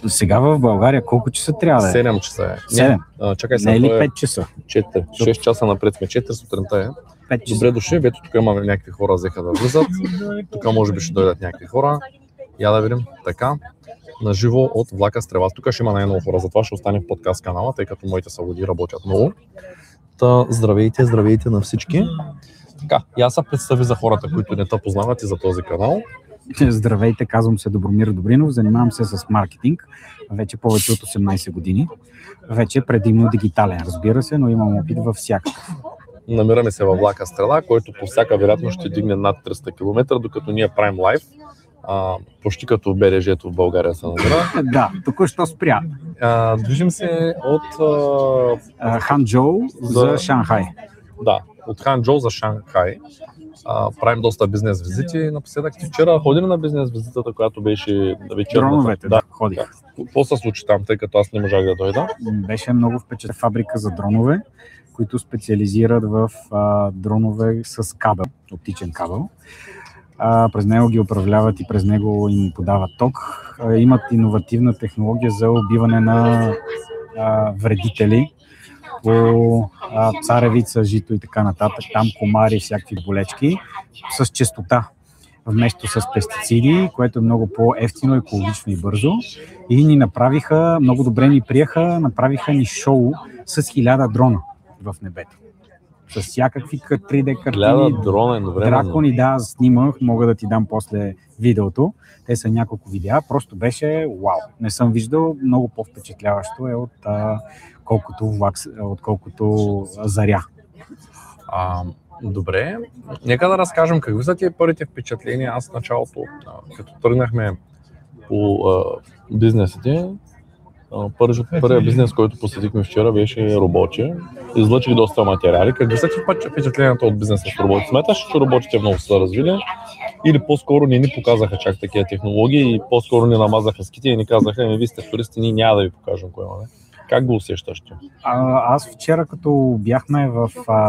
Сега в България колко часа трябва да е? 7 часа е. 7? Чакай сега. Не е ли 5 часа? 4. 6 часа напред сме. 4 сутринта е. 5 часа. Добре дошли, ето тук имаме някакви хора, взеха да влизат. Тук може би ще дойдат някакви хора. Я да видим. Така. На живо от влака Стрела. Тук ще има най-много хора, затова ще остане в подкаст канала, тъй като моите съводи работят много. Та, здравейте на всички. Така, я се представи за хората, които не те познават и за този канал. Здравейте, казвам се Добромир Добринов, занимавам се с маркетинг вече повече от 18 години. Вече предимно дигитален, разбира се, но имам опит във всякакъв. Намираме се във влака Стрела, който по всяка вероятност ще дигне над 300 км, докато ние правим лайв. Почти като БДЖ-то в България се намира. Да, току-що спря. Движим се от Ханчжоу за Шанхай. Да, от Ханчжоу за Шанхай. Правим доста бизнес визити. Напоследък вчера ходим на бизнес визитата, която беше вечерната. Дроновете, да, ходих. Какво се случи там, тъй като аз не можах да дойда? Беше много впечатлена фабрика за дронове, които специализират в дронове с кабел, оптичен кабел. През него ги управляват и през него им подават ток. Имат иновативна технология за убиване на вредители по царевица, жито и така нататък, там комари, всякакви болечки, с честота, вместо с пестициди, което е много по-евтино, екологично и бързо. И ни направиха, много добре ни приеха, направиха ни шоу с 1000 дрона в небето. С всякакви 3D картини, дракони, да, снимах, мога да ти дам после видеото. Те са няколко видеа, просто беше вау. Не съм виждал, много по-впечатляващо е отколкото Заря. Добре, нека да разкажем какви са тия първите впечатления. Аз в началото, като тръгнахме по бизнесите, първият бизнес, който посетихме вчера, беше роботи. Излъчих доста материали. Какви са ти впечатленията от бизнеса с роботи? Смяташ, че роботите много са развили? Или по-скоро не ни показаха чак такива технологии и по-скоро ни намазаха ските и ни казаха, вие сте туристи, ние няма да ви покажем кое имаме. Как го усещаш ти? Аз вчера, като бяхме в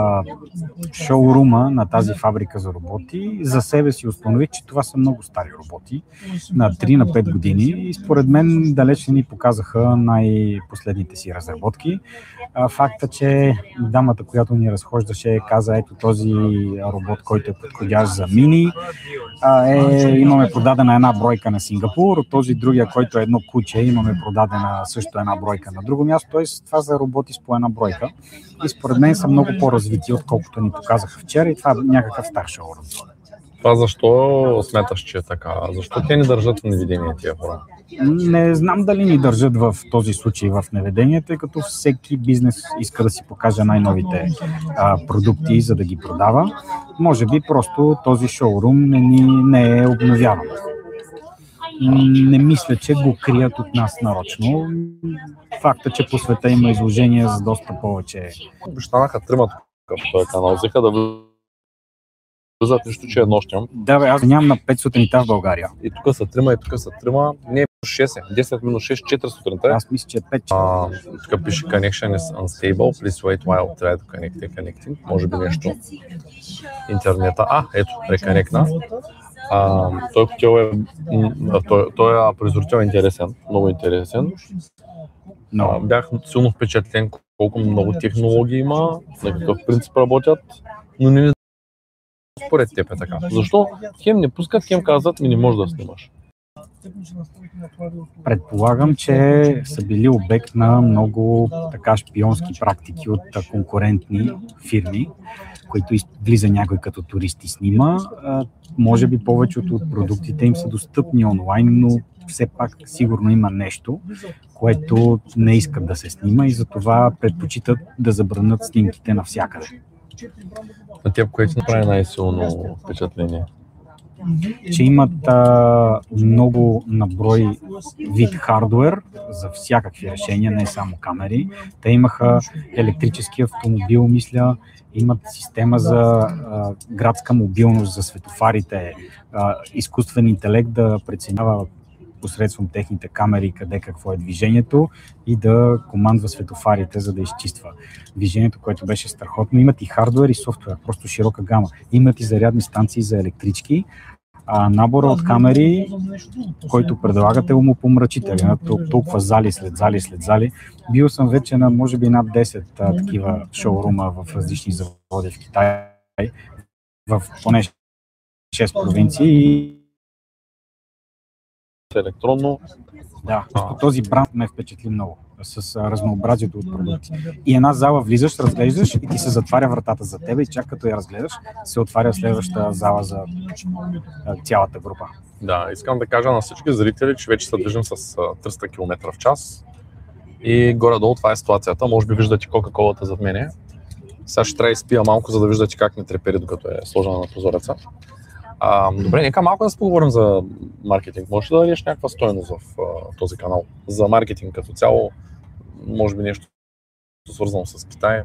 шоурума на тази фабрика за роботи, за себе си установих, че това са много стари роботи, на 3 на 5 години и според мен далеч не ни показаха най-последните си разработки. Факта, че дамата, която ни разхождаше, каза, ето този робот, който е подходящ за мини, имаме продадена една бройка на Сингапур, от този другия, който е едно куче, имаме продадена също една бройка на друго място, т.е. това за роботи с по една бройка. И според мен са много по-развити, отколкото ни показаха вчера и това е някакъв стар шоурум. Това защо смяташ, че е така? Защо те ни държат в неведение тия хора? Не знам дали ни държат в този случай в неведение, тъй като всеки бизнес иска да си покаже най-новите продукти, за да ги продава. Може би просто този шоурум не е обновяван. Не мисля, че го крият от нас нарочно. Факта, че по света има изложения за доста повече. Обещанаха тримата в този канал. Взеха да влизат, нищо, че е нощем. Да, бе, аз нямам на 5 сутринта в България. И тук са трима, и тук са трима. Не е 6, 10 минус 6, 4 сутринта. Аз мисля, че е 5. Тук пише connection is unstable. Please wait while try to connecting. Може би нещо. Интернета. Ето, реконектна. Той хотел той производител е интересен, много интересен. Бях силно впечатлен колко много технологии има, на какъв принцип работят, но не според теб е така. Защо хем не пускат, хем казват, не можеш да снимаш? Предполагам, че са били обект на много шпионски практики от конкурентни фирми, които влиза някой като турист и снима. Може би повечето от продуктите им са достъпни онлайн, но все пак сигурно има нещо, което не искат да се снима и затова предпочитат да забранят снимките навсякъде. На теб, кое ти направи най-силно впечатление? Че имат много наброй вид хардуер за всякакви решения, не само камери. Те имаха електрически автомобил, мисля, имат система за градска мобилност за светофарите, изкуствен интелект да преценява посредством техните камери къде какво е движението и да командва светофарите, за да изчиства движението, което беше страхотно. Имат и хардуер и софтуер, просто широка гама. Имат и зарядни станции за електрички, Набора от камери, който предлагате, умопомрачителен, толкова зали след зали след зали. Бил съм вече на може би над 10 такива шоурума в различни заводи в Китай, в поне 6 провинции. Електронно. Да, този бранд ме впечатли много с разнообразието от продукти. И една зала влизаш, разглеждаш и ти се затваря вратата за тебе и чак като я разгледаш, се отваря следващата зала за цялата група. Да, искам да кажа на всички зрители, че вече се движим с 300 км в час и горе-долу това е ситуацията. Може би виждате Кока-колата зад мене. Сега ще трябва да изпия малко, за да виждате как не трепери, докато е сложена на прозореца. Добре, нека малко да се поговорим за маркетинг. Може да дадеш някаква стойност в този канал? За маркетинг като цяло, може би нещо свързано с Китай?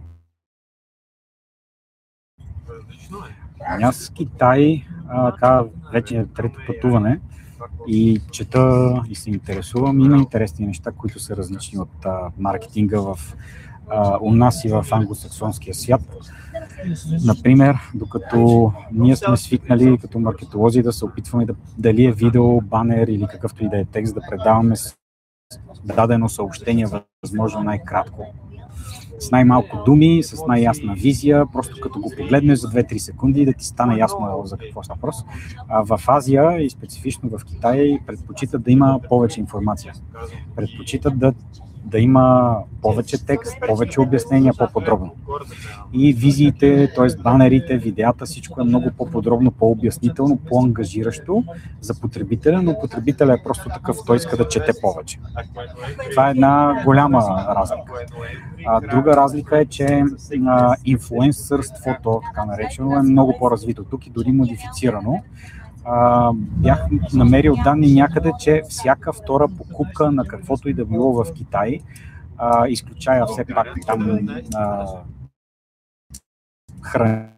Аз с Китай вече е трето пътуване и чета и се интересувам. Има интересни неща, които са различни от маркетинга у нас и в англосаксонския свят. Например, докато ние сме свикнали като маркетолози да се опитваме дали е видео, банер или какъвто и да е текст, да предаваме дадено съобщение възможно най-кратко. С най-малко думи, с най-ясна визия, просто като го погледнеш за 2-3 секунди да ти стане ясно за какво става въпрос. В Азия и специфично в Китай предпочитат да има повече информация. Предпочитат да има повече текст, повече обяснения, по-подробно. И визиите, т.е. банерите, видеята, всичко е много по-подробно, по-обяснително, по-ангажиращо за потребителя, но потребителя е просто такъв, той иска да чете повече. Това е една голяма разлика. Друга разлика е, че инфлуенсърството, така наречено, е много по-развито тук и дори модифицирано. Бях намерил данни някъде, че всяка втора покупка на каквото и да било в Китай, изключая все пак там храните,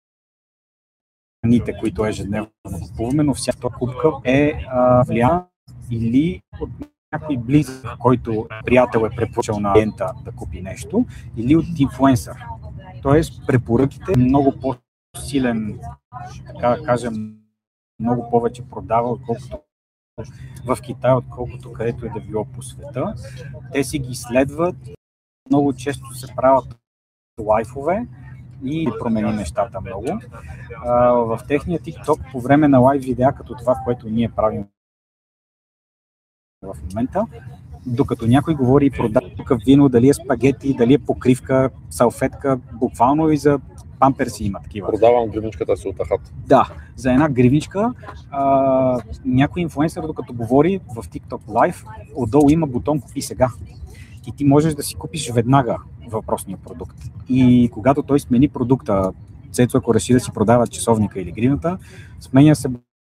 които ежедневно купуваме, но всяка покупка е влияна или от някой близък, който приятел е препоръчал на клиента да купи нещо, или от инфлуенсър. Тоест препоръките е много по-силен, така да кажем, много повече продава, отколкото в Китай, отколкото където е да било по света. Те си ги следват, много често се правят лайфове и промени нещата много. В техния TikTok по време на лайв видеа, като това, което ние правим в момента, докато някой говори и продава тук вино, дали е спагети, дали е покривка, салфетка, буквално и за памперси има такива. Продавам гривничката си от Ахат. Да, за една гривничка някой инфлуенсър, докато говори в TikTok Live, отдолу има бутон "Купи сега". И ти можеш да си купиш веднага въпросния продукт. И когато той смени продукта, Цецо, ако реши да си продава часовника или гривната, сменя се.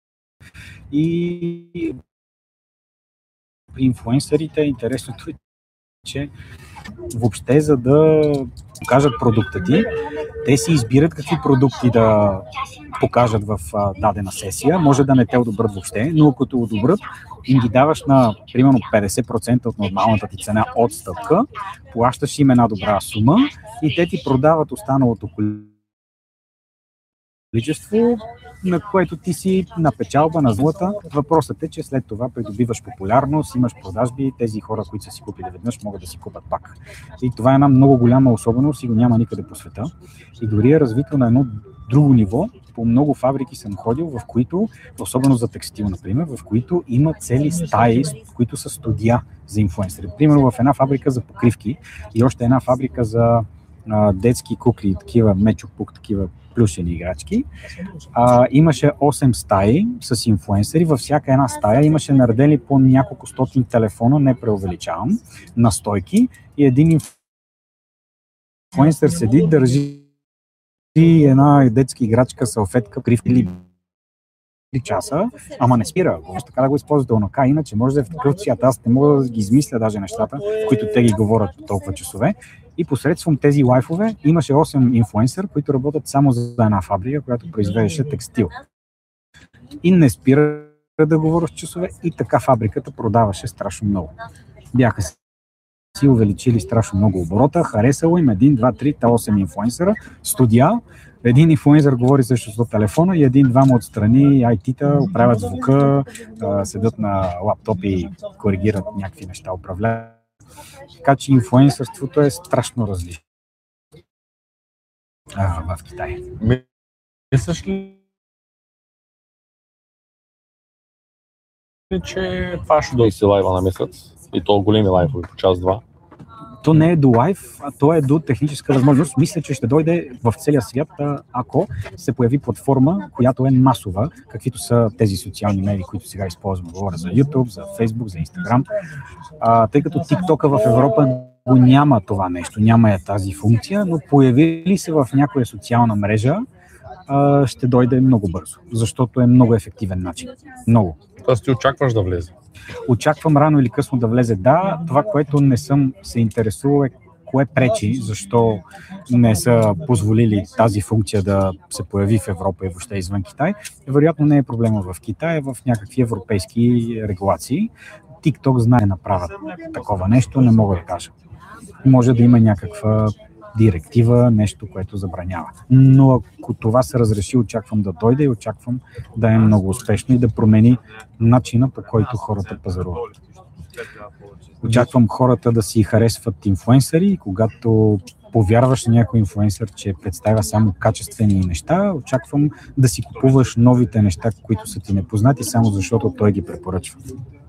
И при инфлуенсърите интересното е, че въобще за да покажат продукта ти, те си избират какви продукти да покажат в дадена сесия. Може да не те одобрят въобще, но като одобрят, им ги даваш на примерно 50% от нормалната ти цена отстъпка, плащаш им една добра сума и те ти продават останалото количество, на което ти си на печалба, на злата. Въпросът е, че след това придобиваш популярност, имаш продажби, тези хора, които са си купили веднъж, могат да си купат пак. И това е една много голяма особеност и го няма никъде по света. И дори е развито на едно друго ниво. По много фабрики съм ходил, в които, особено за текстил, например, в които има цели стаи, които са студия за инфлуенсъри. Примерно в една фабрика за покривки и още една фабрика за детски кукли, такива мечо-пук, такива плюшени играчки. Имаше 8 стаи с инфлуенсъри. Във всяка една стая имаше наредени по няколко стотин телефона, не преувеличавам, на стойки и един инфлуенсър седи, държи една детска играчка, салфетка, кривка или 3 часа, ама не спира. Може така да го използвате онака, иначе може да е в такъв цвят. Аз не мога да ги измисля даже нещата, в които те ги говорят по толкова часове. И посредством тези лайфове имаше 8 инфлуенсър, които работят само за една фабрика, която произвеждаше текстил. И не спира да говоря с часове и така фабриката продаваше страшно много. Бяха си увеличили страшно много оборота, харесало им 1, 2, 3, 8 инфлуенсъра, студия, един инфлуенсър говори също за телефона и един-двама отстрани IT-та оправят звука, седят на лаптопи и коригират някакви неща, управляват. Така че инфлуенсърството е страшно различно в Китай. Мислиш ли, че това ще дойде си лайва на месец и то големи лайвове по час-два? То не е до лайв, а то е до техническа възможност. Мисля, че ще дойде в целия свят, ако се появи платформа, която е масова, каквито са тези социални медии, които сега използвам. Говоря за YouTube, за Facebook, за Instagram. Тъй като TikTok в Европа го няма това нещо, няма тази функция, но появили се в някоя социална мрежа, ще дойде много бързо, защото е много ефективен начин. Много. Тоест ти очакваш да влезе? Очаквам рано или късно да влезе. Да, това, което не съм се интересувал е кое пречи, защо не са позволили тази функция да се появи в Европа и въобще извън Китай. Вероятно не е проблема в Китай, в някакви европейски регулации. TikTok знае да направят такова нещо, не мога да кажа. Може да има някаква директива, нещо, което забранява. Но ако това се разреши, очаквам да дойде и очаквам да е много успешно и да промени начина, по който хората пазаруват. Очаквам хората да си харесват инфлуенсъри и когато повярваш на някой инфлуенсър, че представя само качествени неща, очаквам да си купуваш новите неща, които са ти непознати, само защото той ги препоръчва.